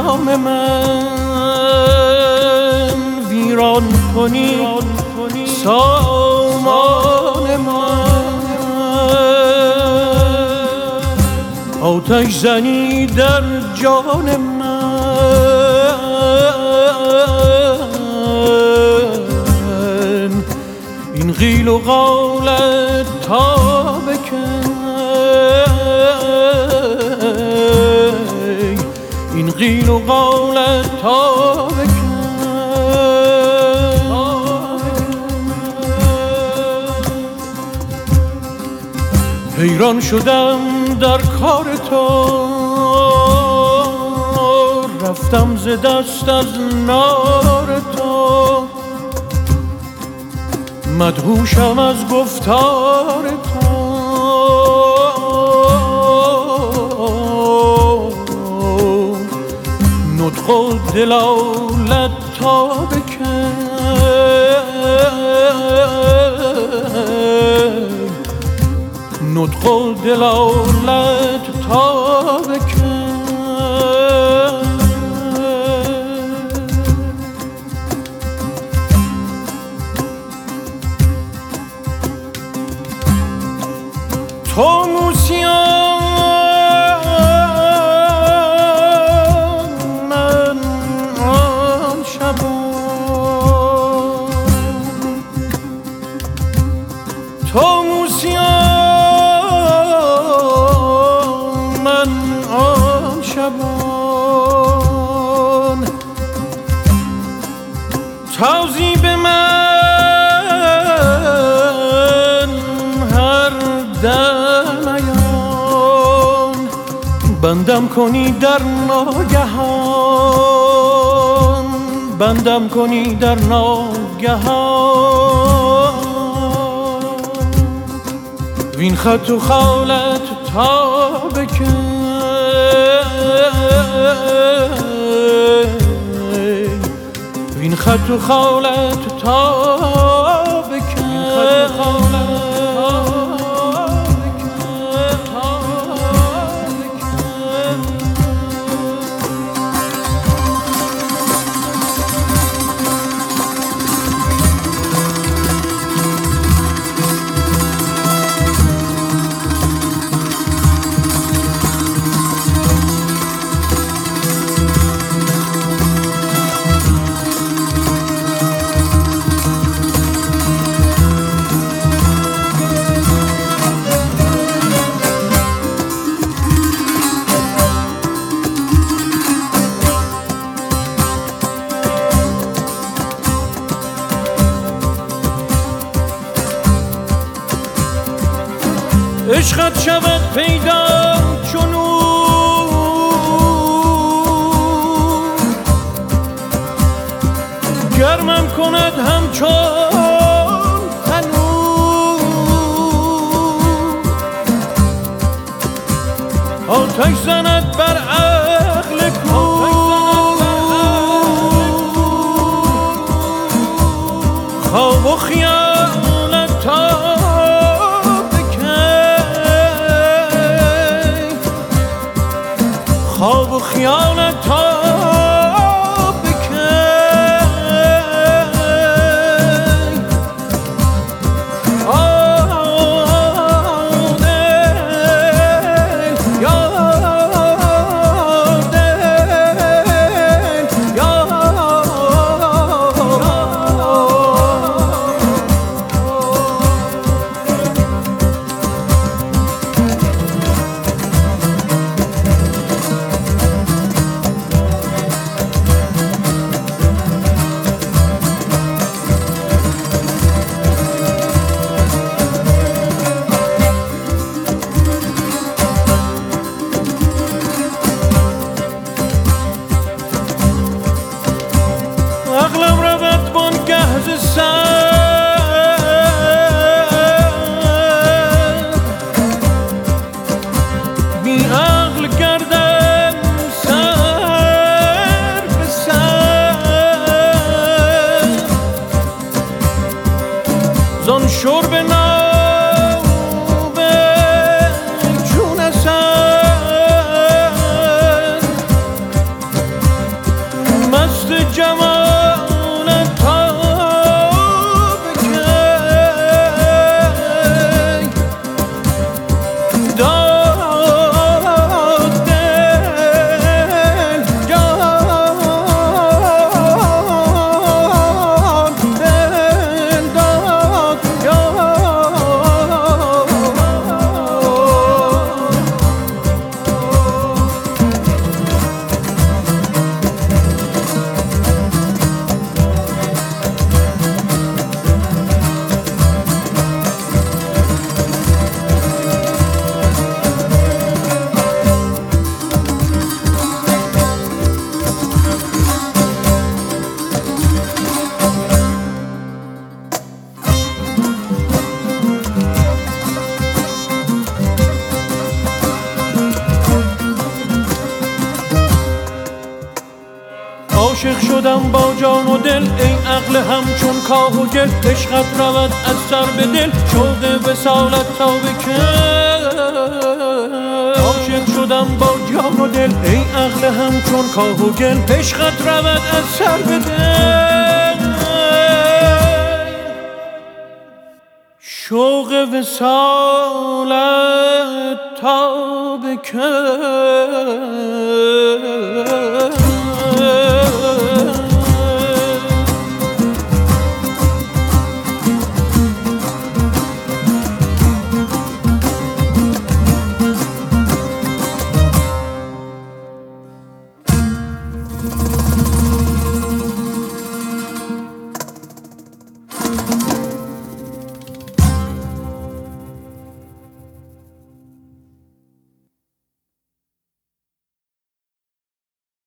جام من ویران کنی سامان من، آتش زنی در جان من، این قیل و قالت تا بکن، این قیل و قالت تا بکن. حیران شدم در کار تو، رفتم ز دست از نار تو، مدهوشم از گفتار تو، نطق و دلالت تا بکن، نطق و دلالت تا بکن. تو موسیان من آن شبان، تو موسیان من آن شبان، تازی به من هر دمیان، بندم کنی در ناگهان، بندم کنی در ناگهان، وین خط و خالت تا بکن، وین خط و خالت تا بکن. عشقت شود پیدا چونو گرمم کند همچون تنور، آتش زند بر عقل کور، خواب و خیالت تا خواب و خیالت تا عقلم رود بانگه ز سر، بی عقل گردم سر به سر، زان شرب ناب چون اثر شدم با جان و دل، ای عقل همچون کاه و گل، عشقت رود از سر به دل، شوق وصالت تا به کی. عاشق شدم با جان و دل، ای عقل همچون کاه و گل، عشقت رود از سر به دل، شوق وصالت تا به کی.